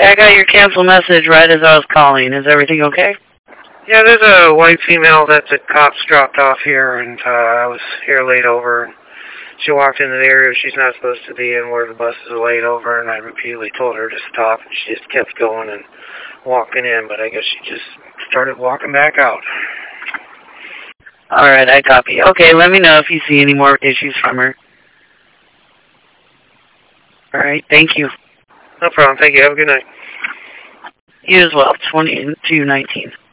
I got your cancel message right as I was calling. Is everything okay? Yeah, there's a white female that the cops dropped off here, and I was here laid over. She walked into the area she's not supposed to be in where the buses are laid over, and I repeatedly told her to stop, and she just kept going and walking in, but I guess she just started walking back out. Alright, I copy. Okay, let me know if you see any more issues from her. Alright, thank you. No problem. Thank you. Have a good night. You as well. 2219.